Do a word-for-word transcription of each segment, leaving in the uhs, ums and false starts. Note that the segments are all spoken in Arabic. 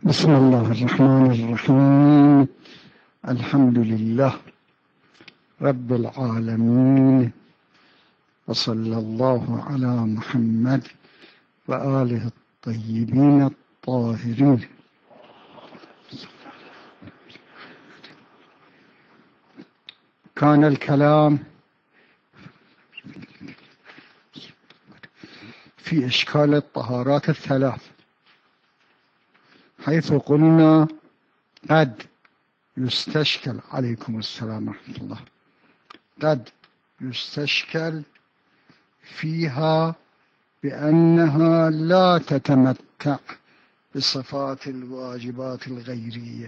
بسم الله الرحمن الرحيم. الحمد لله رب العالمين، وصلى الله على محمد وآله الطيبين الطاهرين. كان الكلام في إشكال الطهارات الثلاث، حيث قلنا قد يستشكل عليكم السلام ورحمة الله قد يستشكل فيها بأنها لا تتمتع بصفات الواجبات الغيرية،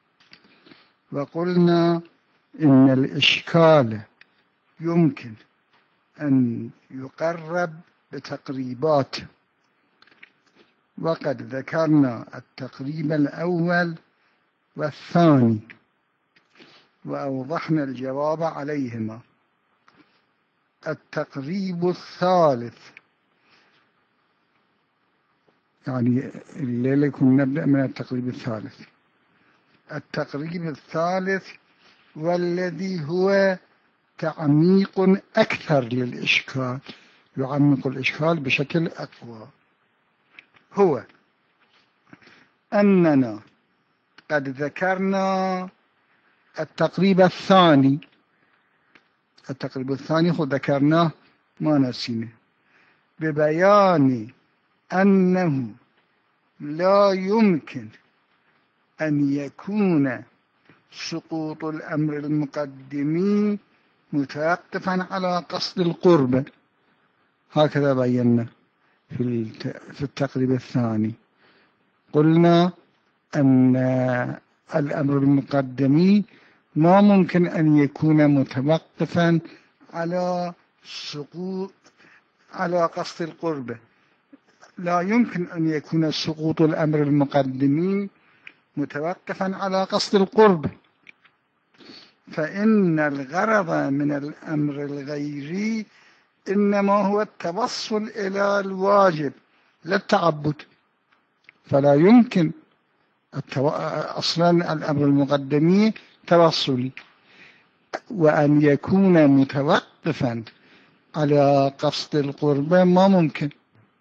وقلنا إن الإشكال يمكن أن يقرب بتقريبات، وقد ذكرنا التقريب الأول والثاني وأوضحنا الجواب عليهما. التقريب الثالث، يعني الليلة كنا نبدأ من التقريب الثالث. التقريب الثالث والذي هو تعميق أكثر للإشكال، يعمق الإشكال بشكل أقوى، هو أننا قد ذكرنا التقريب الثاني. التقريب الثاني هو ذكرناه ما نسينه، ببيان أنه لا يمكن أن يكون سقوط الأمر المقدم متوقفا على قصد القرب. هكذا بينا في التقريب الثاني. قلنا أن الأمر المقدم ما ممكن أن يكون متوقفا على سقوط على قصد القرب، لا يمكن أن يكون سقوط الأمر المقدم متوقفا على قصد القرب، فإن الغرض من الأمر الغيري إنما هو التوصل إلى الواجب لا التعبد، فلا يمكن التو... أصلا الأمر المقدم توصلي، وأن يكون متوقفا على قصد القرب ما ممكن.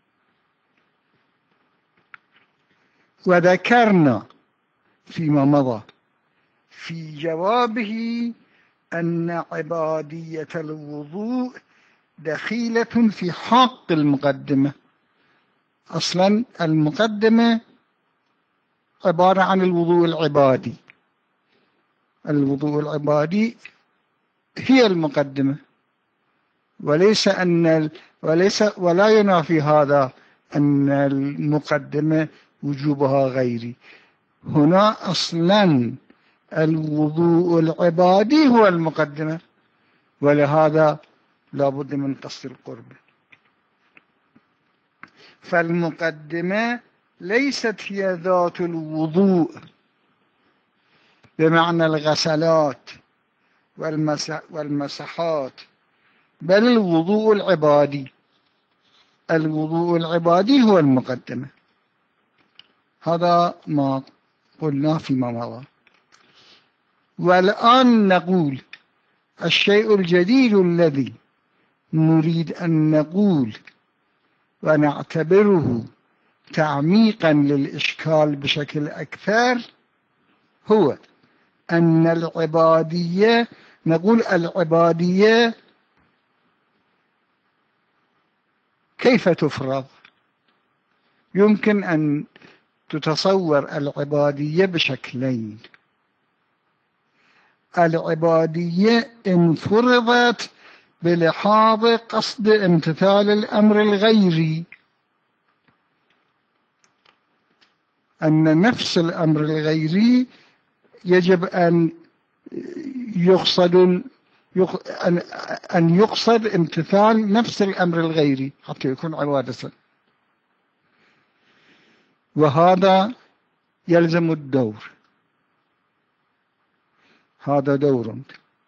وذكرنا فيما مضى في جوابه أن عبادية الوضوء دخيلة في حق المقدمة. أصلا المقدمة عبارة عن الوضوء العبادي، الوضوء العبادي هي المقدمة، وليس أن وليس ولا ينافي هذا أن المقدمة وجوبها غيري. هنا أصلا الوضوء العبادي هو المقدمة، ولهذا لا بد من قصد القرب. فالمقدمة ليست هي ذات الوضوء بمعنى الغسلات والمسحات، بل الوضوء العبادي. الوضوء العبادي هو المقدمة. هذا ما قلنا فيما مضى. والآن نقول الشيء الجديد الذي نريد أن نقول ونعتبره تعميقا للإشكال بشكل أكثر، هو أن العبادية، نقول العبادية كيف تفرض؟ يمكن أن تتصور العبادية بشكلين. العبادية إن فرضت بلحاظ قصد امتثال الأمر الغيري، أن نفس الأمر الغيري يجب أن يقصد أن يقصد امتثال نفس الأمر الغيري حتى يكون عبادة، وهذا يلزم الدور. هذا دور،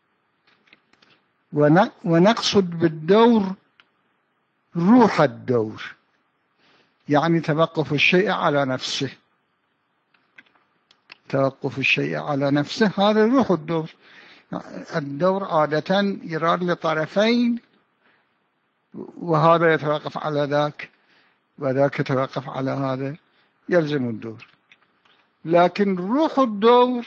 ونقصد بالدور روح الدور، يعني توقف الشيء على نفسه. توقف الشيء على نفسه هذا روح الدور. الدور عادة يراد لطرفين، وهذا يتوقف على ذاك وذاك يتوقف على هذا، يلزم الدور. لكن روح الدور،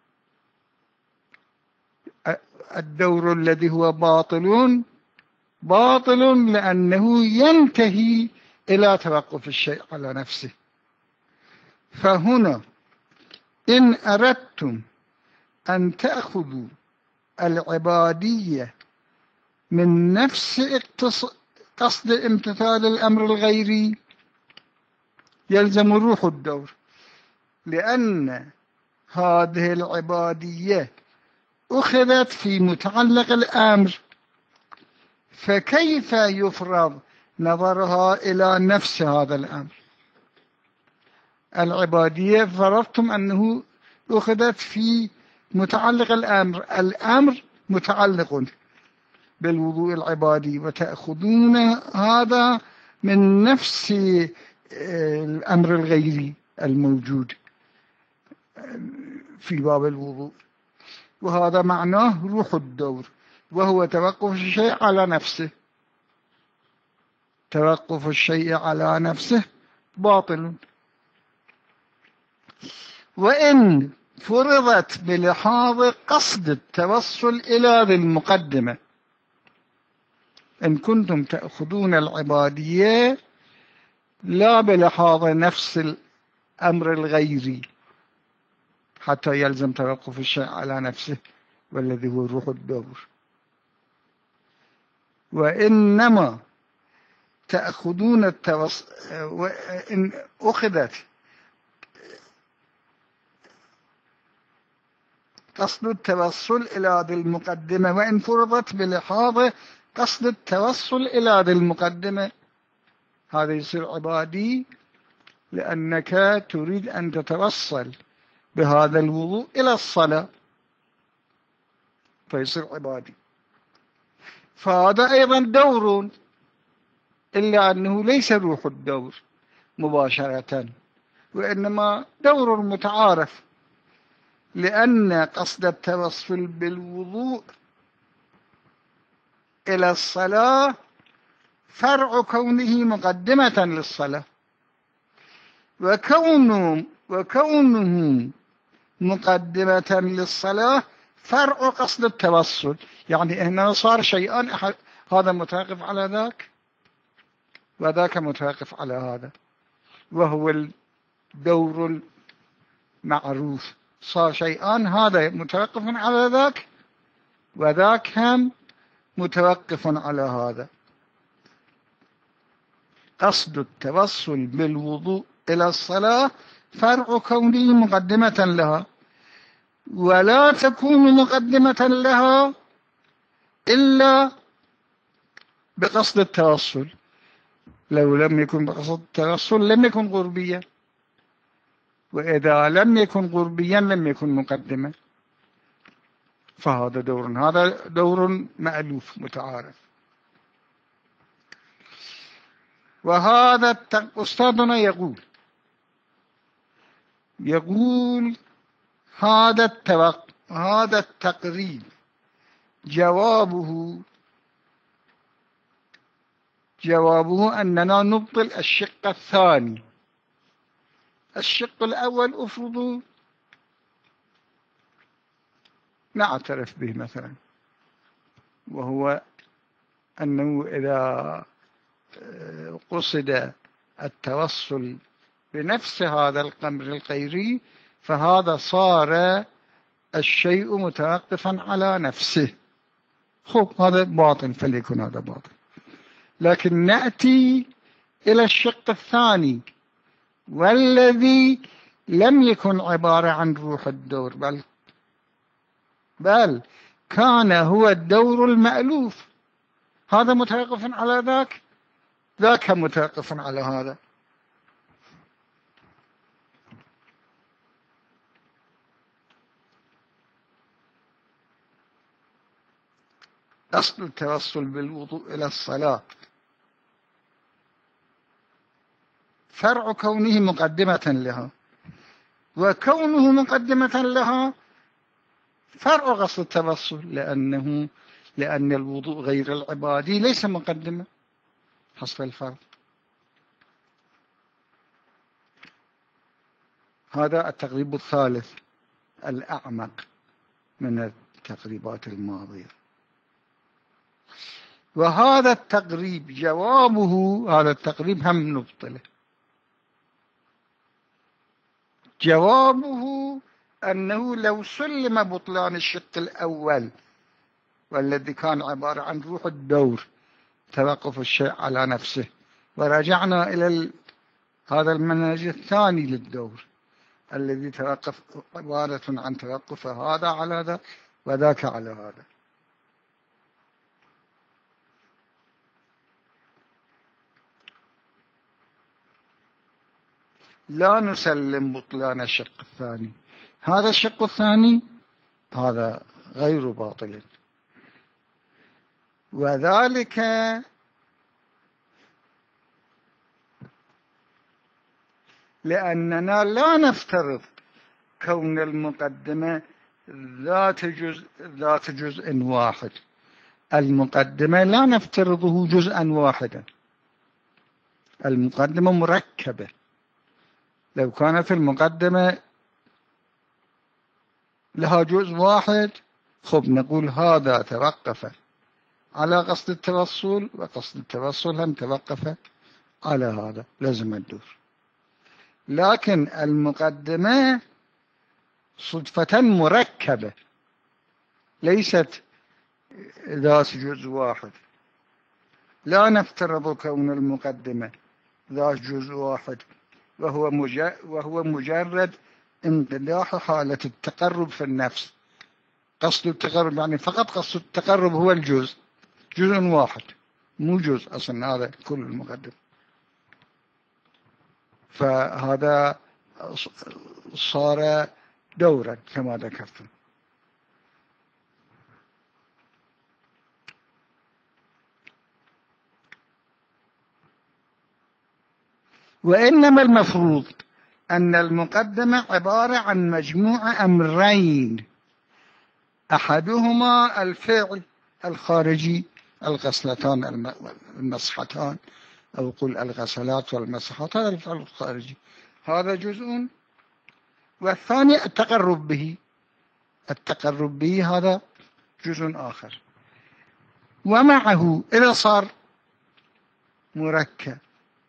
الدور الذي هو باطل باطل لأنه ينتهي إلى توقف الشيء على نفسه. فهنا إن أردتم أن تأخذوا العبادية من نفس قصد امتثال الأمر الغيري يلزم روح الدور، لأن هذه العبادية أخذت في متعلق الأمر، فكيف يفرض نظرها إلى نفس هذا الأمر؟ العبادية فرضتم أنه أخذت في متعلق الأمر، الأمر متعلق بالوضوء العبادي، وتأخذون هذا من نفس الأمر الغيري الموجود في باب الوضوء، وهذا معناه روح الدور، وهو توقف الشيء على نفسه. توقف الشيء على نفسه باطل. وإن فرضت بلحاظ قصد التوصل إلى ذي المقدمة، إن كنتم تأخذون العبادية لا بلحاظ نفس الأمر الغيري حتى يلزم توقف الشيء على نفسه، والذي هو روح الدور، وإنما تأخذون التوصل، وإن أخذت قصد التوصل إلى ذي المقدمة، وإن فرضت بلحاظ قصد التوصل إلى ذي المقدمة، هذا يصير عبادي لأنك تريد أن تتوصل بهذا الوضوء إلى الصلاة، فيصير عبادي. فهذا أيضا دور، إلا أنه ليس روح الدور مباشرة، وإنما دور متعارف، لأن قصد التوصل بالوضوء إلى الصلاة فرع كونه مقدمة للصلاة، وكونه وكونه مقدمة للصلاة فرع قصد التوصل. يعني هنا صار شيئان، هذا متوقف على ذاك وذاك متوقف على هذا، وهو الدور المعروف. صار شيئان، هذا متوقف على ذاك وذاك هم متوقف على هذا. قصد التوصل بالوضوء إلى الصلاة فرع كونه مقدمة لها، ولا تكون مقدمة لها إلا بقصد التوصل. لو لم يكن بقصد التوصل لم يكن غربيا، وإذا لم يكن غربيا لم يكن مقدمة. فهذا دور، هذا دور مألوف متعارف. وهذا أستاذنا يقول يقول هذا التوق... هذا التقريب جوابه جوابه أننا نبطل الشق الثاني. الشق الأول أفرض نعترف به مثلا، وهو أنه إذا قصد التوصل بنفس هذا الأمر الغيري فهذا صار الشيء متوقفا على نفسه. خب هذا باطل، فليكن هذا باطل. لكن نأتي إلى الشق الثاني، والذي لم يكن عبارة عن روح الدور، بل بل كان هو الدور المألوف. هذا متوقف على ذاك، ذاك متوقف على هذا. أصل التوصل بالوضوء إلى الصلاة فرع كونه مقدمة لها، وكونه مقدمة لها فرع قصد التوصل، لأنه لأن الوضوء غير العبادي ليس مقدمة حسب الفرق. هذا التقريب الثالث الأعمق من التقريبات الماضية. وهذا التقريب جوابه، هذا التقريب هم نبطله، جوابه أنه لو سلم بطلان الشق الأول والذي كان عبارة عن روح الدور توقف الشيء على نفسه، ورجعنا إلى هذا المنهج الثاني للدور الذي توقف عبارة عن توقف هذا على ذا وذاك على هذا. لا نسلم بطلان الشق الثاني. هذا الشق الثاني هذا غير باطل، وذلك لأننا لا نفترض كون المقدمة ذات جزء ذات جزء واحد. المقدمة لا نفترضه جزءا واحدا، المقدمة مركبة. لو كانت المقدمة لها جزء واحد، خب نقول هذا توقف على قصد التوصل، وقصد التوصل هم توقف على هذا، لازم الدور. لكن المقدمة صدفة مركبة ليست ذات جزء واحد. لا نفترض كون المقدمة ذات جزء واحد وهو وهو مجرد انقداح حالة التقرب في النفس. قصد التقرب يعني فقط قصد التقرب هو الجزء، جزء واحد مو جزء أصلا، هذا كل المقدم. فهذا صار دورا كما ذكرتم. وإنما المفروض أن المقدمة عبارة عن مجموعة أمرين، أحدهما الفعل الخارجي، الغسلتان المسحتان، أو قل الغسلات والمسحات، هذا الفعل الخارجي، هذا جزء. والثاني التقرب به، التقرب به هذا جزء آخر. ومعه إذا صار مركب،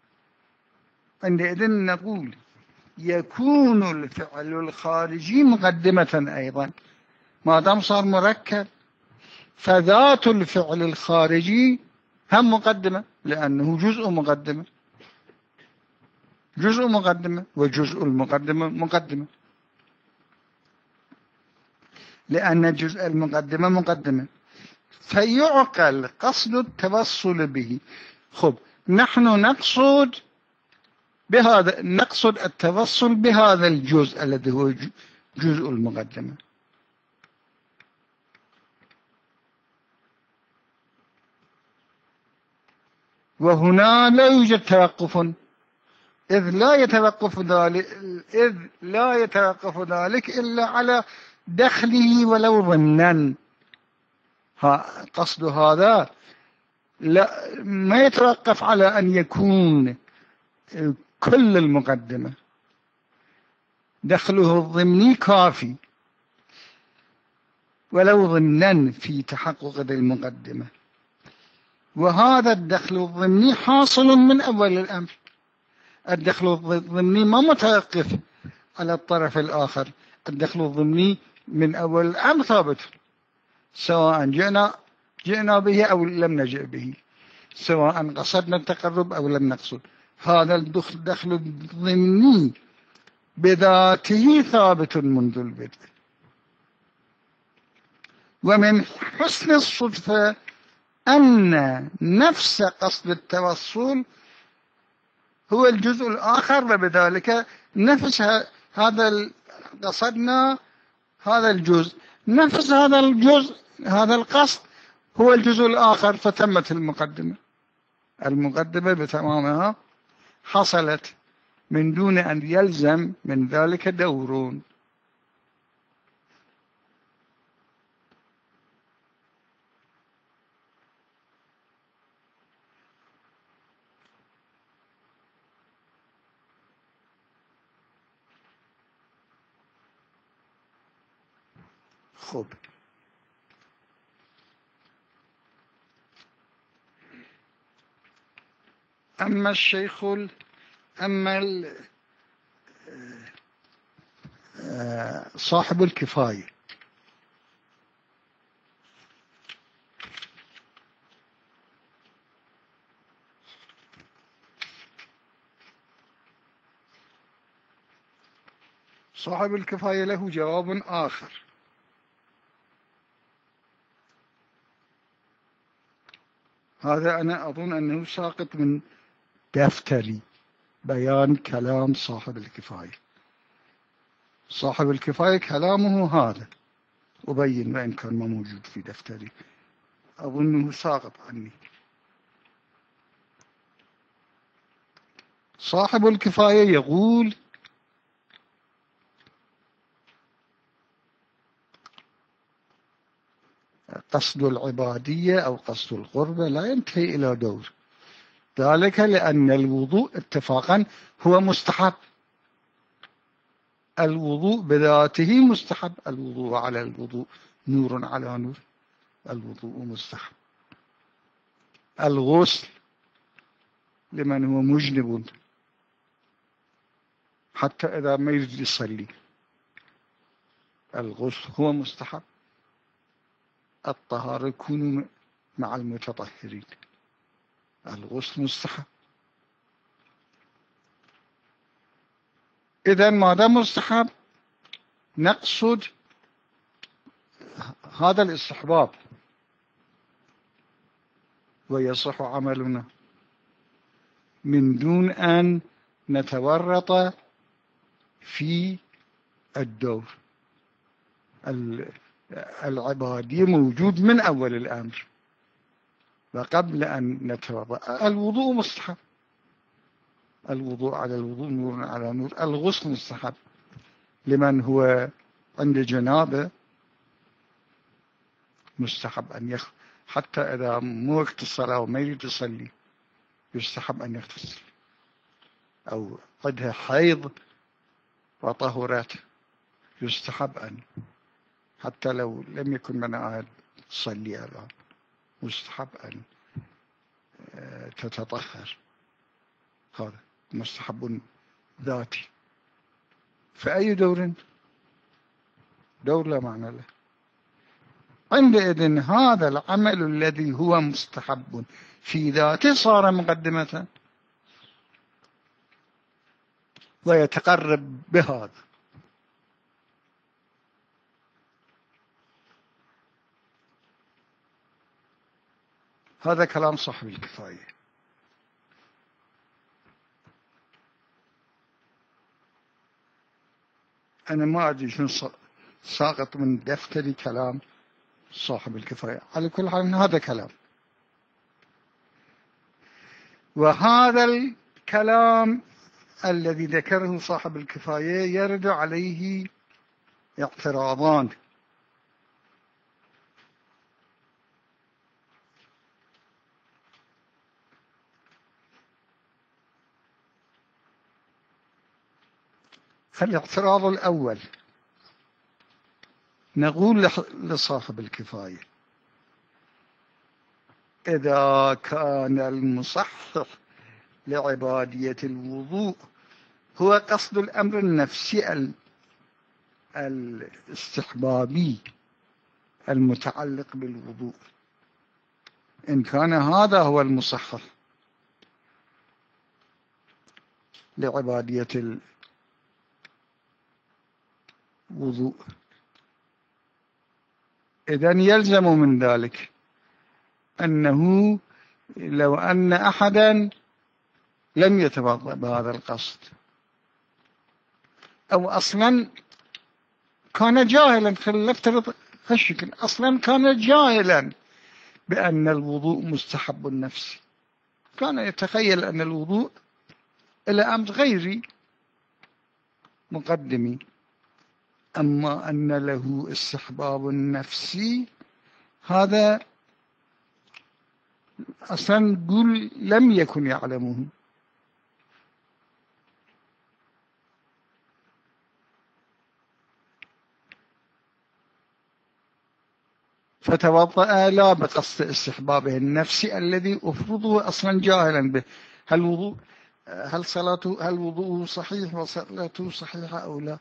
عندئذ نقول يكون الفعل الخارجي مقدمة أيضا، ما دام صار مركب فذات الفعل الخارجي هم مقدمة، لأنه جزء مقدمة، جزء مقدمة، وجزء المقدمة مقدمة، لأن جزء المقدمة مقدمة. فيعقل قصد التوصل به. خب نحن نقصد بهذا، نقصد التوصل بهذا الجزء الذي هو جزء المقدمة. وهنا لا يوجد توقف، إذ لا يتوقف ذلك إذ لا يتوقف ذلك إلا على دخله ولو ضمنا. ها قصد هذا لا ما يتوقف على أن يكون كل المقدمة، دخله الضمني كافي ولو ضمنا في تحقق المقدمة. وهذا الدخل الضمني حاصل من أول الأمر. الدخل الضمني ما متوقف على الطرف الآخر، الدخل الضمني من أول الأمر ثابت، سواء جئنا جئنا به أو لم نجئ به، سواء قصدنا التقرب أو لم نقصد. هذا الدخل الضمني بذاته ثابت منذ البدء. ومن حسن الصدفة أن نفس قصد التوصل هو الجزء الآخر، وبذلك نفس هذا قصدنا هذا الجزء، نفس هذا الجزء هذا القصد هو الجزء الآخر، فتمت المقدمة. المقدمة بتمامها حصلت من دون أن يلزم من ذلك دور. خب أما الشيخ أما صاحب الكفاية صاحب الكفاية له جواب آخر. هذا أنا أظن أنه ساقط من دفتري، بيان كلام صاحب الكفاية. صاحب الكفاية كلامه هذا أبين، وإن كان ما موجود في دفتري أظنه ساقط عني. صاحب الكفاية يقول قصد العبادية أو قصد القربة لا ينتهي إلى دور، ذلك لأن الوضوء اتفاقا هو مستحب. الوضوء بذاته مستحب، الوضوء على الوضوء نور على نور، الوضوء مستحب. الغسل لمن هو مجنب حتى إذا ما يريد يصلي الغسل هو مستحب. الطهارة يكون مع المتطهرين، الغسل مستحب. إذا ما دام مستحب نقصد هذا الاستحباب ويصح عملنا من دون أن نتورط في الدور. العبادية موجود من أول الأمر وقبل أن نتورط. الوضوء مستحب، الوضوء على الوضوء نور على نور. الغسل مستحب لمن هو عند جنابه، مستحب أن يخ حتى إذا مو وقت الصلاة وما يريد يصلي يستحب أن يغتسل، أو عندها حيض وطهرات يستحب أن حتى لو لم يكن منعها تصلي الآن مستحب أن تتطهر. هذا مستحب ذاتي. فأي دور؟ دور لا معنى له. عندئذ هذا العمل الذي هو مستحب في ذاته صار مقدمة ويتقرب بهذا. هذا كلام صاحب الكفاية. أنا ما أدري شنو ساقط من دفتري كلام صاحب الكفاية. على كل حال هذا كلام، وهذا الكلام الذي ذكره صاحب الكفاية يرد عليه اعتراضان. فالاعتراض الأول نقول لصاحب الكفاية: إذا كان المصحح لعبادية الوضوء هو قصد الأمر النفسي الاستحبابي المتعلق بالوضوء، إن كان هذا هو المصحح لعبادية الوضوء، إذن يلزم من ذلك أنه لو أن أحدا لم يتوضأ بهذا القصد أو أصلا كان جاهلا، خلينا نفترض هالشكل، أصلا كان جاهلا بأن الوضوء مستحب النفسي، كان يتخيل أن الوضوء إلى أمر غيري مقدمي. أما أن له استحباب نفسي هذا أصلا نقول لم يكن يعلمه. فتوضأ لا بقصد استحبابه النفسي الذي أفرضه أصلا جاهلا به. هل وضوء هل صلاته هل وضوءه صحيح وصلاته صحيحة أو لا؟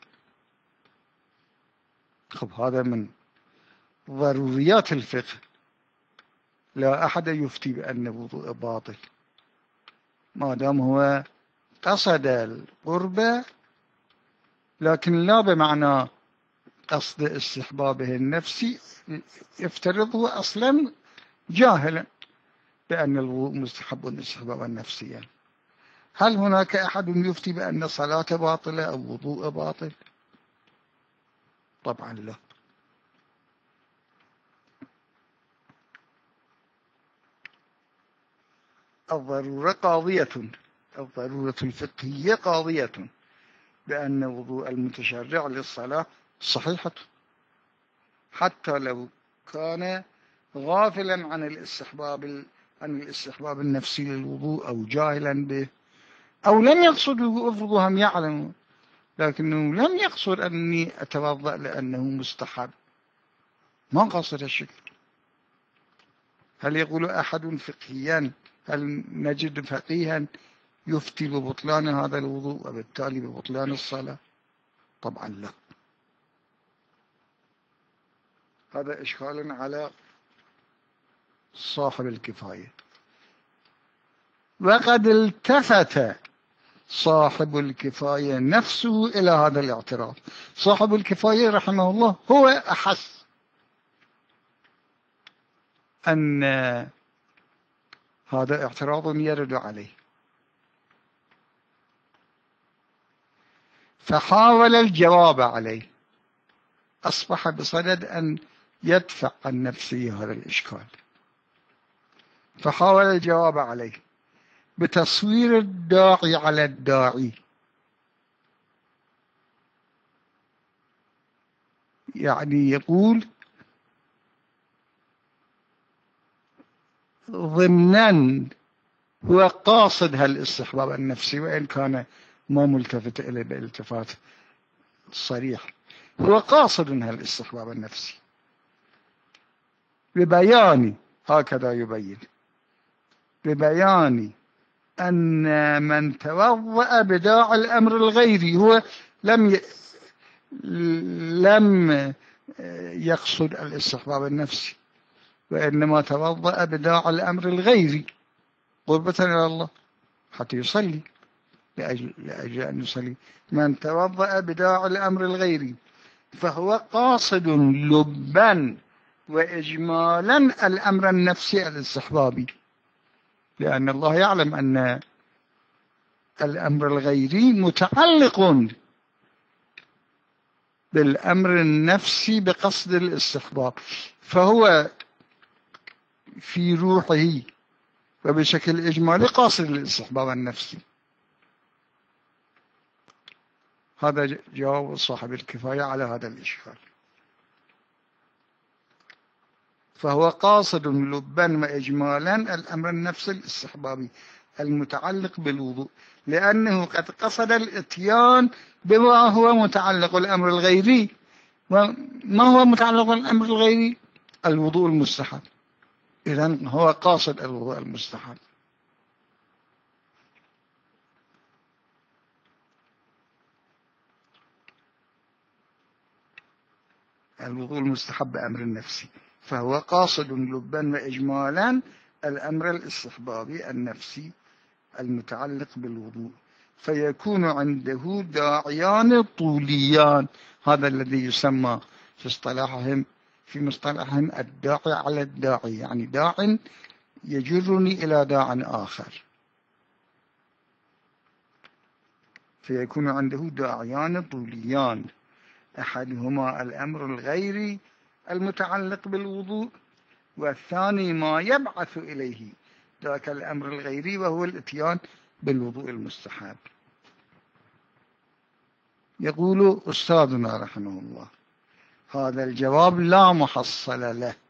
خب هذا من ضروريات الفقه. لا أحد يفتي بأن وضوء باطل ما دام هو قصد القربة، لكن لا بمعنى قصد استحبابه النفسي يفترضه أصلا جاهلا بأن الوضوء مستحب استحبابا نفسيا. هل هناك أحد يفتي بأن صلاة باطلة أو وضوء باطل؟ طبعا لا. الضرورة قاضية، الضرورة الفقهية قاضية بأن وضوء المتشرع للصلاة صحيحة، حتى لو كان غافلا عن الاستحباب عن الاستحباب النفسي للوضوء أو جاهلا به أو لم يقصد أفرضهم يعلم، لكنه لم يقصد أني أتوضأ لأنه مستحب، ما قصد الشكل. هل يقول أحد فقهيا، هل نجد فقيها يفتي ببطلان هذا الوضوء وبالتالي ببطلان الصلاة؟ طبعا لا. هذا إشكال على صاحب الكفاية. وقد التفت صاحب الكفاية نفسه إلى هذا الاعتراف. صاحب الكفاية رحمه الله هو أحس أن هذا اعتراض يرد عليه، فحاول الجواب عليه، أصبح بصدد أن يدفع عن نفسه هذا الإشكال، فحاول الجواب عليه بتصوير الداعي على الداعي. يعني يقول ضمنا هو قاصد هالاستحباب النفسي وإن كان ما ملتفت إليه بالتفات صريح، هو قاصد هالاستحباب النفسي ببيان، هكذا يبين، ببيان أن من توضأ بداعي الأمر الغيري هو لم ي... لم يقصد الاستحباب النفسي، وإنما توضأ بداعي الأمر الغيري قربة إلى الله حتى يصلي، لأجل, لأجل أن يصلي. من توضأ بداعي الأمر الغيري فهو قاصد لبا وإجمالا الأمر النفسي الاستحبابي، لأن الله يعلم أن الأمر الغيري متعلق بالأمر النفسي بقصد الاستحباب، فهو في روحه وبشكل إجمالي قاصد الاستحباب النفسي. هذا جواب صاحب الكفاية على هذا الإشكال. فهو قاصد لبا وإجمالا الأمر النفسي الاستحبابي المتعلق بالوضوء، لأنه قد قصد الاتيان بما هو متعلق الأمر الغيري. وما هو متعلق الأمر الغيري؟ الوضوء المستحب. إذن هو قاصد الوضوء المستحب. الوضوء المستحب أمر النفسي، فهو قاصد لبا وإجمالا الأمر الاستحبابي النفسي المتعلق بالوضوء، فيكون عنده داعيان طوليان. هذا الذي يسمى في اصطلاحهم في مصطلحهم الداعي على الداعي، يعني داع يجرني إلى داع آخر، فيكون عنده داعيان طوليان، أحدهما الأمر الغيري المتعلق بالوضوء، والثاني ما يبعث إليه ذاك الأمر الغيري وهو الاتيان بالوضوء المستحب. يقول أستاذنا رحمه الله: هذا الجواب لا محصل له،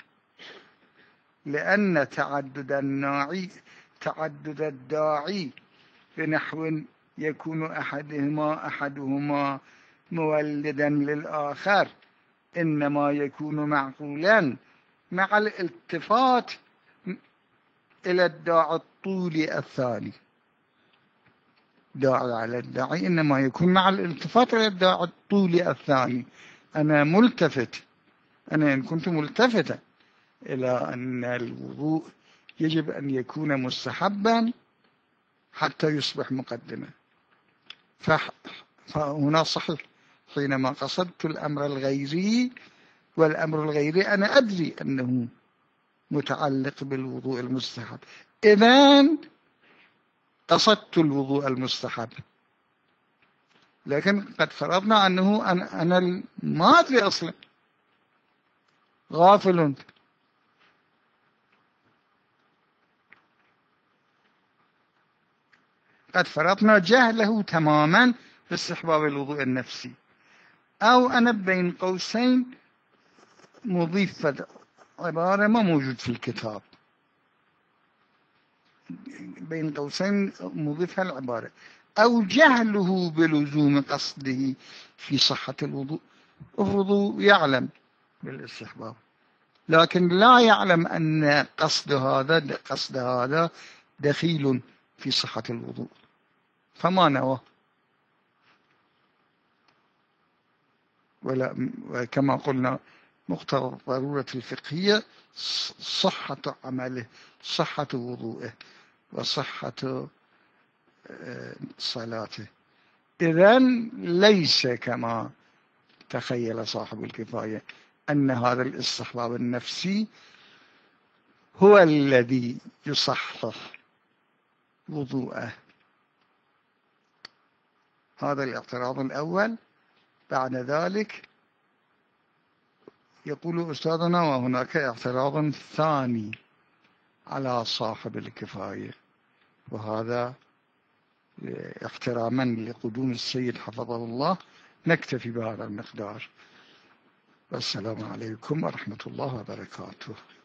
لأن تعدد الناعي تعدد الداعي بنحو يكون أحدهما أحدهما مولدا للآخر إنما يكون معقولا مع الالتفات إلى الداعي الطولي الثاني. داعي على الداعي إنما يكون مع الالتفات إلى الداعي الطولي الثاني. أنا ملتفت، أنا إن كنت ملتفتا إلى أن الوضوء يجب أن يكون مستحبا حتى يصبح مقدمة، فهنا صحيح حينما قصدت الأمر الغيري، والأمر الغيري أنا أدري أنه متعلق بالوضوء المستحب، إذن قصدت الوضوء المستحب، لكن قد فرضنا أنه أنا, أنا ما أدري أصلا، غافل. قد فرضنا جهله تماما باستحباب الوضوء النفسي، أو أنا بين قوسين مضيف عبارة ما موجود في الكتاب، بين قوسين مضيفها العبارة، أو جهله بلزوم قصده في صحة الوضوء. افرضوا يعلم بالاستحباب لكن لا يعلم أن قصد هذا قصد هذا دخيل في صحة الوضوء، فما نوى، ولا كما قلنا مقتضى الضرورة الفقهية صحة عمله، صحة وضوءه، وصحة صلاته. إذن ليس كما تخيل صاحب الكفاية أن هذا الاستحباب النفسي هو الذي يصحح وضوءه. هذا الاعتراض الأول. بعد ذلك يقول أستاذنا: وهناك اعتراض ثاني على صاحب الكفاية، وهذا احتراما لقدوم السيد حفظه الله نكتفي بهذا المقدار. والسلام عليكم ورحمة الله وبركاته.